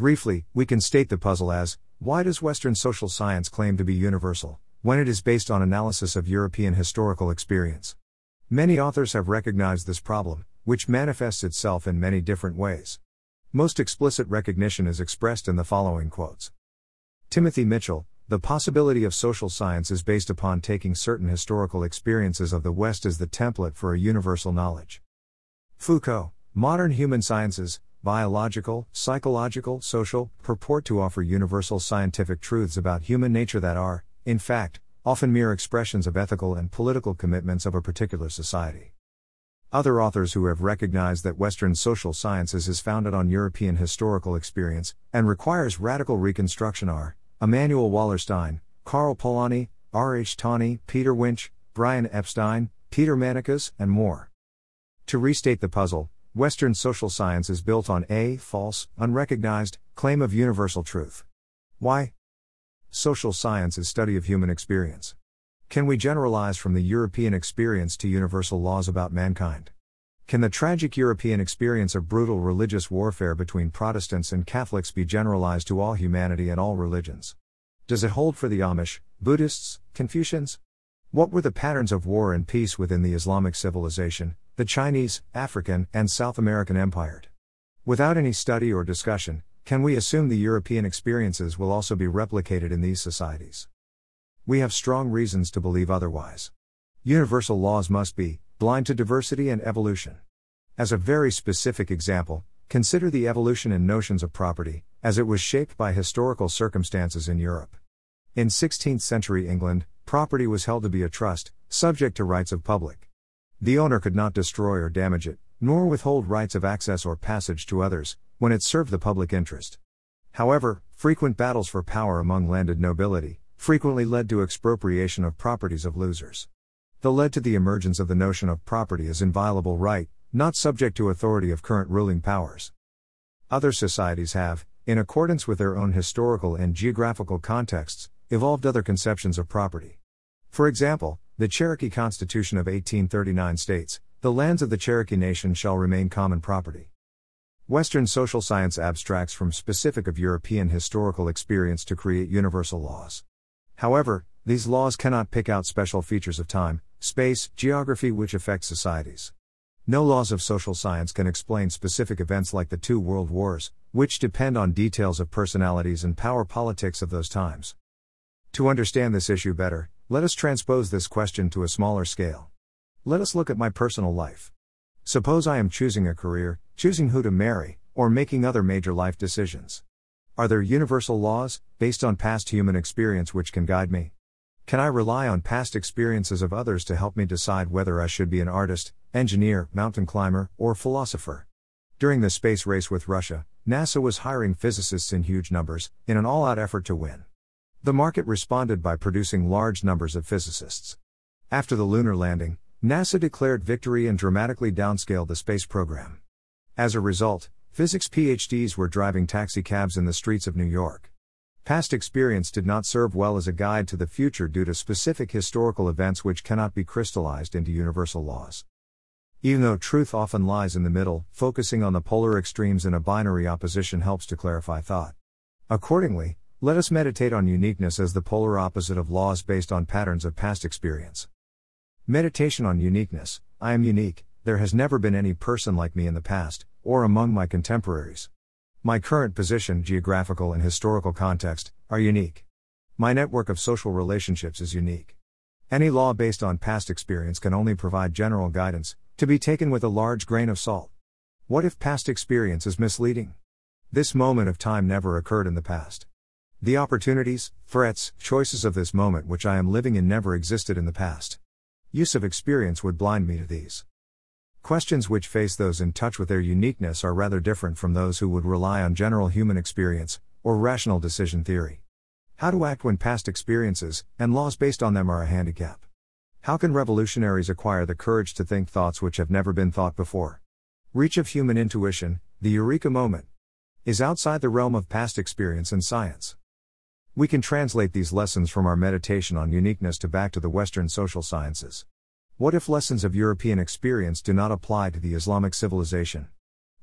Briefly, we can state the puzzle as, why does Western social science claim to be universal, when it is based on analysis of European historical experience? Many authors have recognized this problem, which manifests itself in many different ways. Most explicit recognition is expressed in the following quotes. Timothy Mitchell, the possibility of social science is based upon taking certain historical experiences of the West as the template for a universal knowledge. Foucault, modern human sciences, biological, psychological, social, purport to offer universal scientific truths about human nature that are, in fact, often mere expressions of ethical and political commitments of a particular society. Other authors who have recognized that Western social sciences is founded on European historical experience, and requires radical reconstruction are Emanuel Wallerstein, Karl Polanyi, R. H. Tawney, Peter Winch, Brian Epstein, Peter Manickas, and more. To restate the puzzle, Western social science is built on a false, unrecognized, claim of universal truth. Why? Social science is study of human experience. Can we generalize from the European experience to universal laws about mankind? Can the tragic European experience of brutal religious warfare between Protestants and Catholics be generalized to all humanity and all religions? Does it hold for the Amish, Buddhists, Confucians? What were the patterns of war and peace within the Islamic civilization, the Chinese, African, and South American empire? Without any study or discussion, can we assume the European experiences will also be replicated in these societies? We have strong reasons to believe otherwise. Universal laws must be blind to diversity and evolution. As a very specific example, consider the evolution in notions of property, as it was shaped by historical circumstances in Europe. In 16th century England, property was held to be a trust, subject to rights of public. The owner could not destroy or damage it, nor withhold rights of access or passage to others, when it served the public interest. However, frequent battles for power among landed nobility frequently led to expropriation of properties of losers. That led to the emergence of the notion of property as inviolable right, not subject to authority of current ruling powers. Other societies have, in accordance with their own historical and geographical contexts, evolved other conceptions of property. For example, the Cherokee Constitution of 1839 states, "The lands of the Cherokee Nation shall remain common property." Western social science abstracts from specific of European historical experience to create universal laws. However, these laws cannot pick out special features of time, space, geography which affect societies. No laws of social science can explain specific events like the two world wars, which depend on details of personalities and power politics of those times. To understand this issue better, let us transpose this question to a smaller scale. Let us look at my personal life. Suppose I am choosing a career, choosing who to marry, or making other major life decisions. Are there universal laws, based on past human experience which can guide me? Can I rely on past experiences of others to help me decide whether I should be an artist, engineer, mountain climber, or philosopher? During the space race with Russia, NASA was hiring physicists in huge numbers, in an all-out effort to win. The market responded by producing large numbers of physicists. After the lunar landing, NASA declared victory and dramatically downscaled the space program. As a result, physics PhDs were driving taxicabs in the streets of New York. Past experience did not serve well as a guide to the future due to specific historical events which cannot be crystallized into universal laws. Even though truth often lies in the middle, focusing on the polar extremes in a binary opposition helps to clarify thought. Accordingly, let us meditate on uniqueness as the polar opposite of laws based on patterns of past experience. Meditation on uniqueness. I am unique, there has never been any person like me in the past, or among my contemporaries. My current position, geographical and historical context, are unique. My network of social relationships is unique. Any law based on past experience can only provide general guidance, to be taken with a large grain of salt. What if past experience is misleading? This moment of time never occurred in the past. The opportunities, threats, choices of this moment which I am living in never existed in the past. Use of experience would blind me to these. Questions which face those in touch with their uniqueness are rather different from those who would rely on general human experience, or rational decision theory. How to act when past experiences, and laws based on them are a handicap? How can revolutionaries acquire the courage to think thoughts which have never been thought before? Reach of human intuition, the eureka moment, is outside the realm of past experience and science. We can translate these lessons from our meditation on uniqueness to back to the Western social sciences. What if lessons of European experience do not apply to the Islamic civilization?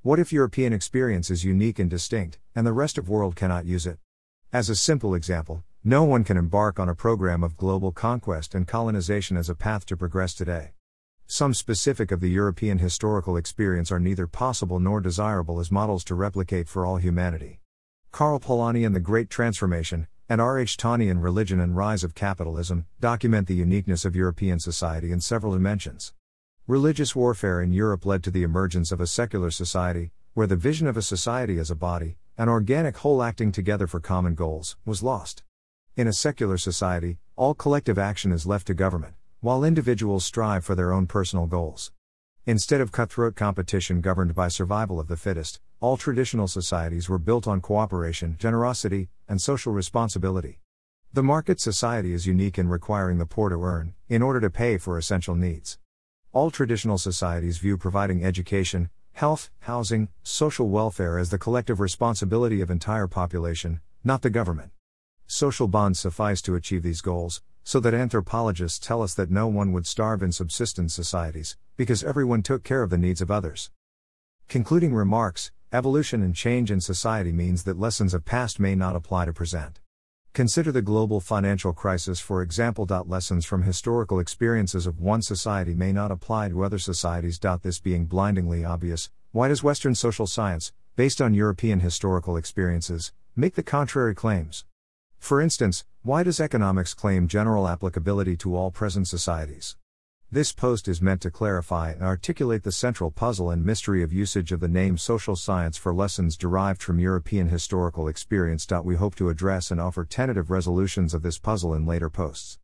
What if European experience is unique and distinct, and the rest of world cannot use it? As a simple example, no one can embark on a program of global conquest and colonization as a path to progress today. Some specific of the European historical experience are neither possible nor desirable as models to replicate for all humanity. Karl Polanyi and the Great Transformation, and R. H. Tawney in Religion and Rise of Capitalism, document the uniqueness of European society in several dimensions. Religious warfare in Europe led to the emergence of a secular society, where the vision of a society as a body, an organic whole acting together for common goals, was lost. In a secular society, all collective action is left to government, while individuals strive for their own personal goals. Instead of cutthroat competition governed by survival of the fittest, all traditional societies were built on cooperation, generosity, and social responsibility. The market society is unique in requiring the poor to earn, in order to pay for essential needs. All traditional societies view providing education, health, housing, social welfare as the collective responsibility of entire population, not the government. Social bonds suffice to achieve these goals, so that anthropologists tell us that no one would starve in subsistence societies, because everyone took care of the needs of others. Concluding remarks: evolution and change in society means that lessons of past may not apply to present. Consider the global financial crisis, for example. Lessons from historical experiences of one society may not apply to other societies. This being blindingly obvious, why does Western social science, based on European historical experiences, make the contrary claims? For instance, why does economics claim general applicability to all present societies? This post is meant to clarify and articulate the central puzzle and mystery of usage of the name social science for lessons derived from European historical experience. We hope to address and offer tentative resolutions of this puzzle in later posts.